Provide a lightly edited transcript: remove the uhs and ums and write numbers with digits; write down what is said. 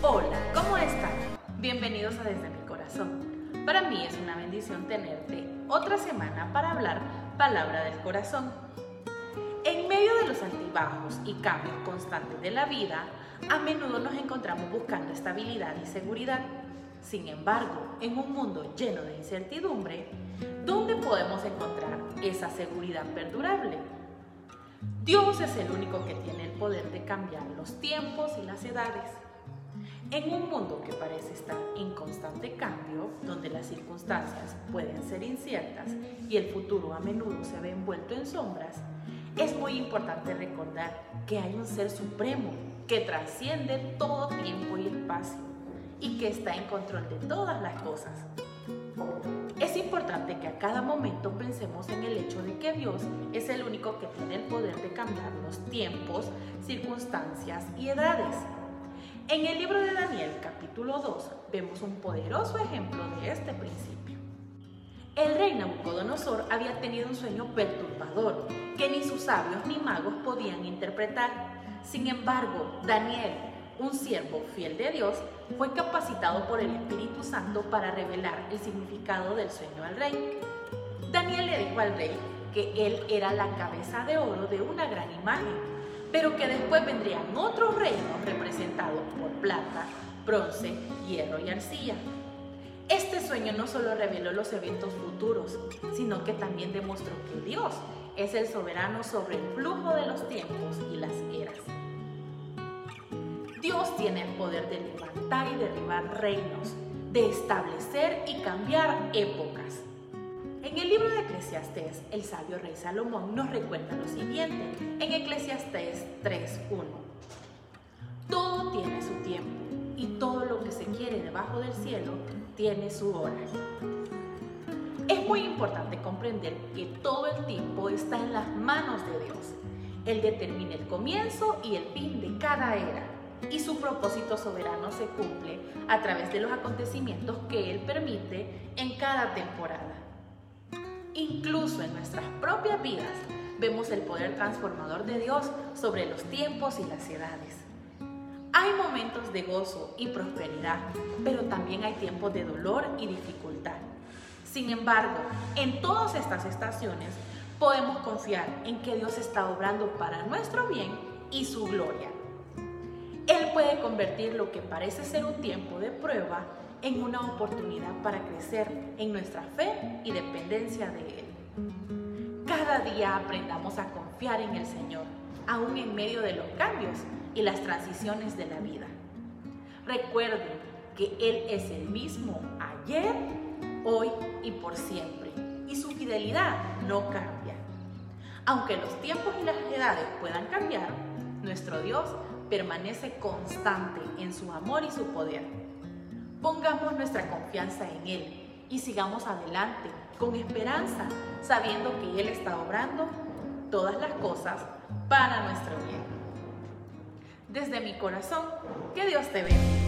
Hola, ¿cómo están? Bienvenidos a Desde mi Corazón. Para mí es una bendición tenerte otra semana para hablar palabra del corazón. En medio de los altibajos y cambios constantes de la vida, a menudo nos encontramos buscando estabilidad y seguridad. Sin embargo, en un mundo lleno de incertidumbre, ¿dónde podemos encontrar esa seguridad perdurable? Dios es el único que tiene el poder de cambiar los tiempos y las edades. En un mundo que parece estar en constante cambio, donde las circunstancias pueden ser inciertas y el futuro a menudo se ve envuelto en sombras, es muy importante recordar que hay un ser supremo que trasciende todo tiempo y espacio y que está en control de todas las cosas. Es importante que a cada momento pensemos en el hecho de que Dios es el único que tiene el poder de cambiar los tiempos, circunstancias y edades. En el libro de Daniel, capítulo 2, vemos un poderoso ejemplo de este principio. El rey Nabucodonosor había tenido un sueño perturbador que ni sus sabios ni magos podían interpretar. Sin embargo, Daniel, un siervo fiel de Dios, fue capacitado por el Espíritu Santo para revelar el significado del sueño al rey. Daniel le dijo al rey que él era la cabeza de oro de una gran imagen, pero que después vendrían otros reinos representados por plata, bronce, hierro y arcilla. Este sueño no solo reveló los eventos futuros, sino que también demostró que Dios es el soberano sobre el flujo de los tiempos y las eras. Dios tiene el poder de levantar y derribar reinos, de establecer y cambiar épocas. En el libro de Eclesiastés, el sabio rey Salomón nos recuerda lo siguiente, en Eclesiastés 3:1. Todo tiene su tiempo y todo lo que se quiere debajo del cielo tiene su hora. Es muy importante comprender que todo el tiempo está en las manos de Dios. Él determina el comienzo y el fin de cada era, y su propósito soberano se cumple a través de los acontecimientos que Él permite en cada temporada. Incluso en nuestras propias vidas vemos el poder transformador de Dios sobre los tiempos y las edades. Hay momentos de gozo y prosperidad, pero también hay tiempos de dolor y dificultad. Sin embargo, en todas estas estaciones podemos confiar en que Dios está obrando para nuestro bien y su gloria. Él puede convertir lo que parece ser un tiempo de prueba en una oportunidad para crecer en nuestra fe y dependencia de Él. Cada día aprendamos a confiar en el Señor, aún en medio de los cambios y las transiciones de la vida. Recuerden que Él es el mismo ayer, hoy y por siempre, y su fidelidad no cambia. Aunque los tiempos y las edades puedan cambiar, nuestro Dios permanece constante en su amor y su poder. Pongamos nuestra confianza en Él y sigamos adelante con esperanza, sabiendo que Él está obrando todas las cosas para nuestro bien. Desde mi corazón, que Dios te bendiga.